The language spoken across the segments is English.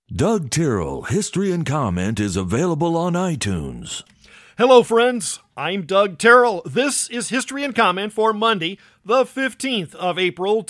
Doug Tyrrell, History and Comment is available on iTunes. Hello, friends. I'm Doug Tyrrell. This is History and Comment for Monday, the 15th of April,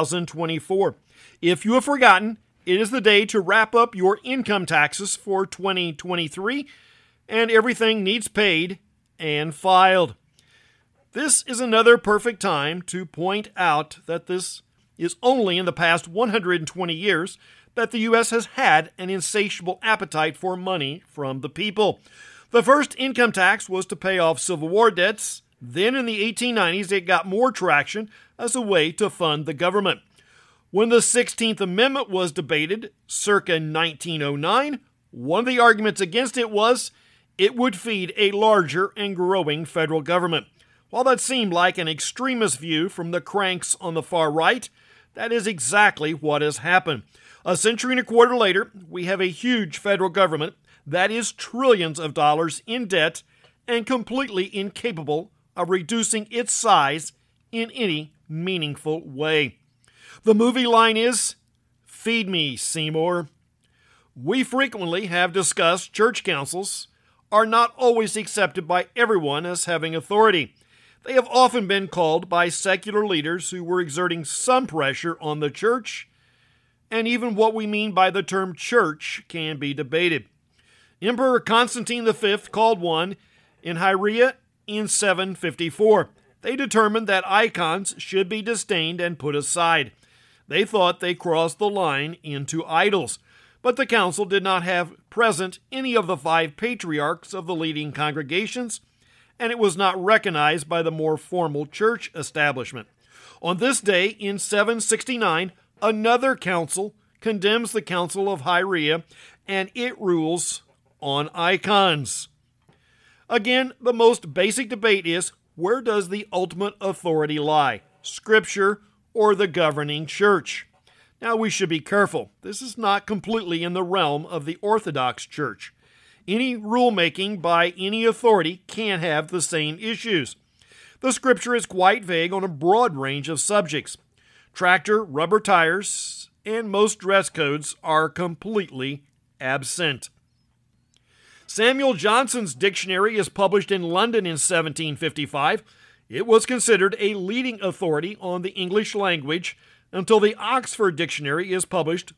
2024. If you have forgotten, it is the day to wrap up your income taxes for 2023, and everything needs paid and filed. This is another perfect time to point out that this is only in the past 120 years that the U.S. has had an insatiable appetite for money from the people. The first income tax was to pay off Civil War debts. Then in the 1890s, it got more traction as a way to fund the government. When the 16th Amendment was debated, circa 1909, one of the arguments against it was it would feed a larger and growing federal government. While that seemed like an extremist view from the cranks on the far right, that is exactly what has happened. A century and a quarter later, we have a huge federal government that is trillions of dollars in debt and completely incapable of reducing its size in any meaningful way. The movie line is, "Feed me, Seymour." We frequently have discussed church councils are not always accepted by everyone as having authority. They have often been called by secular leaders who were exerting some pressure on the church, and even what we mean by the term church can be debated. Emperor Constantine V called one in Hieria in 754. They determined that icons should be disdained and put aside. They thought they crossed the line into idols, but the council did not have present any of the 5 patriarchs of the leading congregations, and it was not recognized by the more formal church establishment. On this day in 769, another council condemns the Council of Hieria, and it rules on icons. Again, the most basic debate is, where does the ultimate authority lie? Scripture or the governing church? Now, we should be careful. This is not completely in the realm of the Orthodox Church. Any rulemaking by any authority can have the same issues. The Scripture is quite vague on a broad range of subjects. Tractor, rubber tires, and most dress codes are completely absent. Samuel Johnson's dictionary is published in London in 1755. It was considered a leading authority on the English language until the Oxford Dictionary is published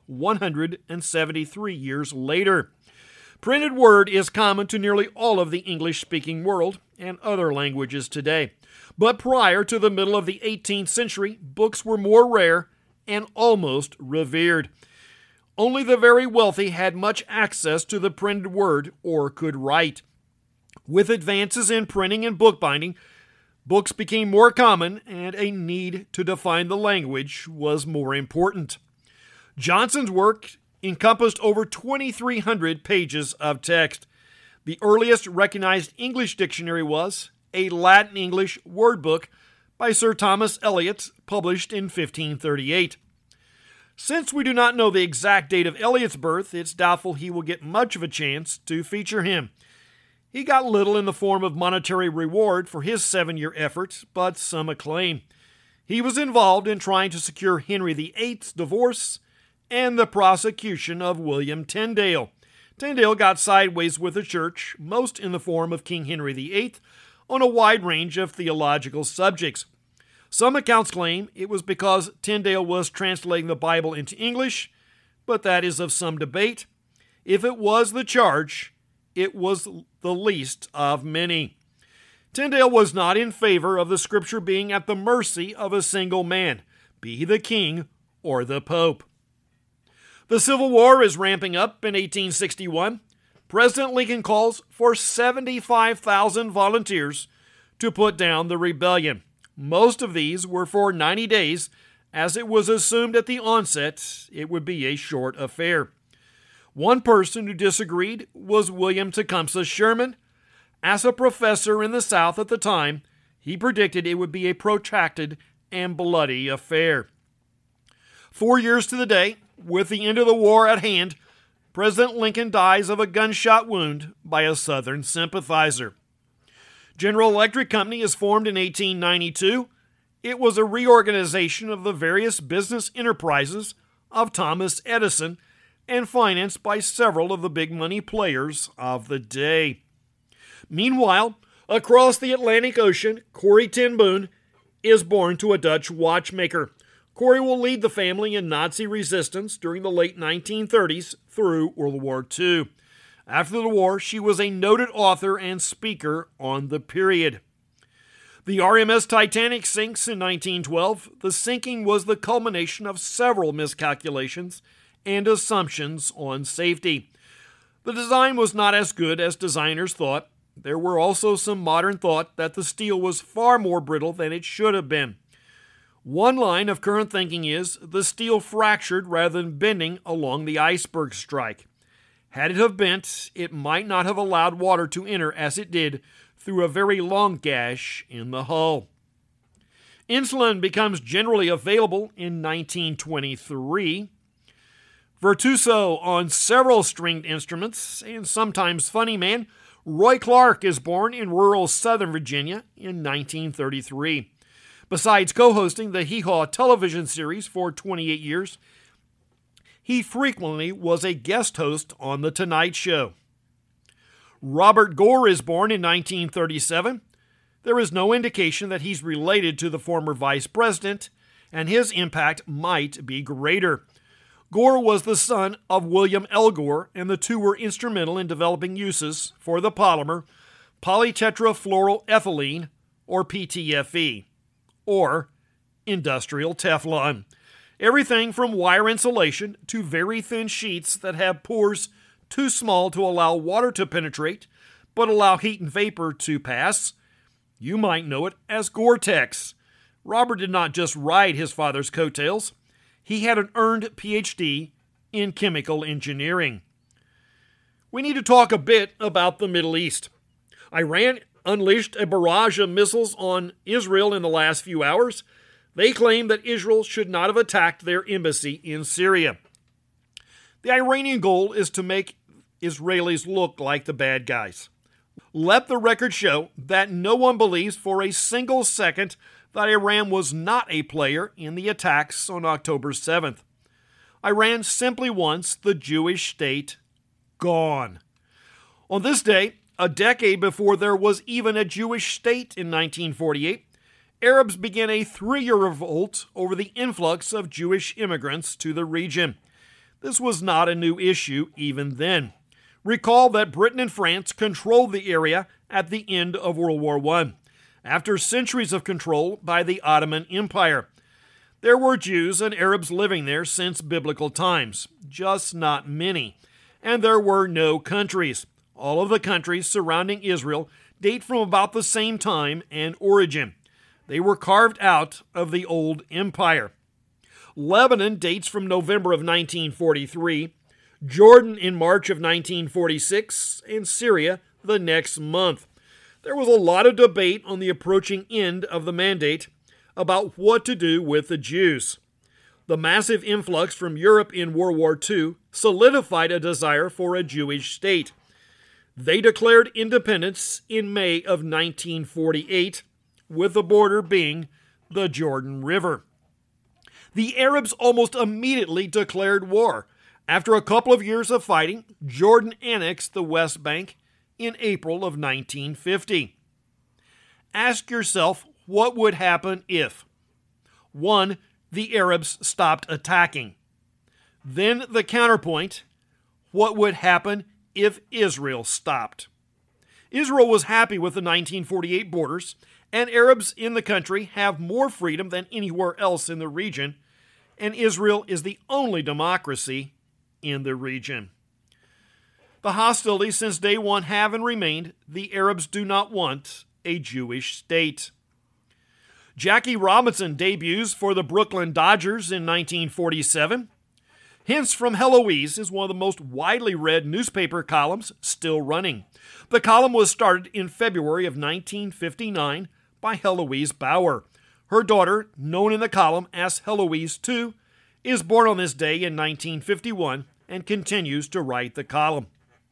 173 years later. Printed word is common to nearly all of the English-speaking world and other languages today. But prior to the middle of the 18th century, books were more rare and almost revered. Only the very wealthy had much access to the printed word or could write. With advances in printing and bookbinding, books became more common and a need to define the language was more important. Johnson's work encompassed over 2,300 pages of text. The earliest recognized English dictionary was a Latin-English word book by Sir Thomas Eliot, published in 1538. Since we do not know the exact date of Eliot's birth, it's doubtful he will get much of a chance to feature him. He got little in the form of monetary reward for his 7-year effort, but some acclaim. He was involved in trying to secure Henry VIII's divorce and the prosecution of William Tyndale. Tyndale got sideways with the church, most in the form of King Henry VIII, on a wide range of theological subjects. Some accounts claim it was because Tyndale was translating the Bible into English, but that is of some debate. If it was the charge, it was the least of many. Tyndale was not in favor of the Scripture being at the mercy of a single man, be he the king or the pope. The Civil War is ramping up in 1861. President Lincoln calls for 75,000 volunteers to put down the rebellion. Most of these were for 90 days, as it was assumed at the onset it would be a short affair. One person who disagreed was William Tecumseh Sherman. As a professor in the South at the time, he predicted it would be a protracted and bloody affair. 4 years to the day, with the end of the war at hand, President Lincoln dies of a gunshot wound by a Southern sympathizer. General Electric Company is formed in 1892. It was a reorganization of the various business enterprises of Thomas Edison and financed by several of the big money players of the day. Meanwhile, across the Atlantic Ocean, Corrie ten Boom is born to a Dutch watchmaker. Corrie will lead the family in Nazi resistance during the late 1930s through World War II. After the war, she was a noted author and speaker on the period. The RMS Titanic sinks in 1912. The sinking was the culmination of several miscalculations and assumptions on safety. The design was not as good as designers thought. There were also some modern thought that the steel was far more brittle than it should have been. One line of current thinking is the steel fractured rather than bending along the iceberg strike. Had it have bent, it might not have allowed water to enter as it did through a very long gash in the hull. Insulin becomes generally available in 1923. Virtuoso on several stringed instruments and sometimes funny man, Roy Clark is born in rural Southern Virginia in 1933. Besides co-hosting the Hee Haw television series for 28 years, he frequently was a guest host on The Tonight Show. Robert Gore is born in 1937. There is no indication that he's related to the former vice president, and his impact might be greater. Gore was the son of William L. Gore, and the two were instrumental in developing uses for the polymer polytetrafluoroethylene, or PTFE, or industrial Teflon. Everything from wire insulation to very thin sheets that have pores too small to allow water to penetrate, but allow heat and vapor to pass. You might know it as Gore-Tex. Robert did not just ride his father's coattails. He had an earned PhD in chemical engineering. We need to talk a bit about the Middle East. Iran unleashed a barrage of missiles on Israel in the last few hours. They claim that Israel should not have attacked their embassy in Syria. The Iranian goal is to make Israelis look like the bad guys. Let the record show that no one believes for a single second that Iran was not a player in the attacks on October 7th. Iran simply wants the Jewish state gone. On this day, a decade before there was even a Jewish state in 1948, Arabs began a 3-year revolt over the influx of Jewish immigrants to the region. This was not a new issue even then. Recall that Britain and France controlled the area at the end of World War I, after centuries of control by the Ottoman Empire. There were Jews and Arabs living there since biblical times, just not many. And there were no countries. All of the countries surrounding Israel date from about the same time and origin. They were carved out of the old empire. Lebanon dates from November of 1943, Jordan in March of 1946, and Syria the next month. There was a lot of debate on the approaching end of the mandate about what to do with the Jews. The massive influx from Europe in World War II solidified a desire for a Jewish state. They declared independence in May of 1948, with the border being the Jordan River. The Arabs almost immediately declared war. After a couple of years of fighting, Jordan annexed the West Bank in April of 1950. Ask yourself what would happen if 1. The Arabs stopped attacking. Then the counterpoint, what would happen if Israel stopped? Israel was happy with the 1948 borders, and Arabs in the country have more freedom than anywhere else in the region, and Israel is the only democracy in the region. The hostilities since day one have and remained. The Arabs do not want a Jewish state. Jackie Robinson debuts for the Brooklyn Dodgers in 1947. Hints from Heloise is one of the most widely read newspaper columns still running. The column was started in February of 1959 by Heloise Bauer. Her daughter, known in the column as Heloise II, is born on this day in 1951 and continues to write the column.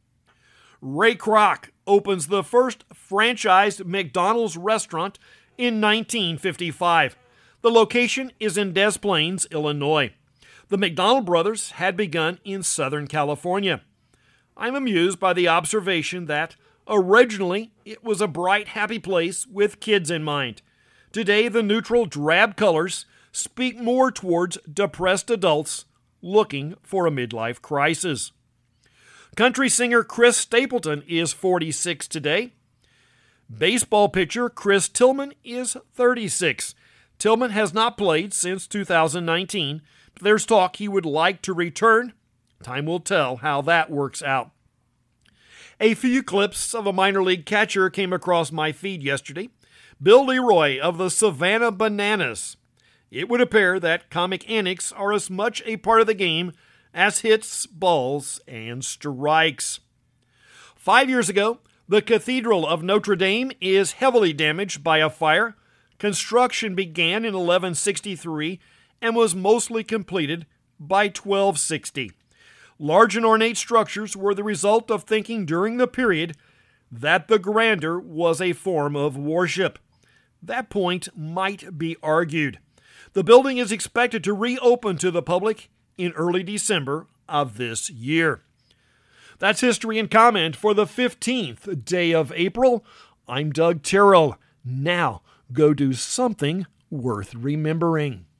Ray Kroc opens the first franchised McDonald's restaurant in 1955. The location is in Des Plaines, Illinois. The McDonald brothers had begun in Southern California. I'm amused by the observation that originally it was a bright, happy place with kids in mind. Today, the neutral, drab colors speak more towards depressed adults looking for a midlife crisis. Country singer Chris Stapleton is 46 today. Baseball pitcher Chris Tillman is 36. Tillman has not played since 2019. But there's talk he would like to return. Time will tell how that works out. A few clips of a minor league catcher came across my feed yesterday. Bill Leroy of the Savannah Bananas. It would appear that comic antics are as much a part of the game as hits, balls, and strikes. 5 years ago, the Cathedral of Notre Dame is heavily damaged by a fire. Construction began in 1163 and was mostly completed by 1260. Large and ornate structures were the result of thinking during the period that the grandeur was a form of worship. That point might be argued. The building is expected to reopen to the public in early December of this year. That's History and Comment for the 15th day of April. I'm Doug Terrell. Now, go do something worth remembering.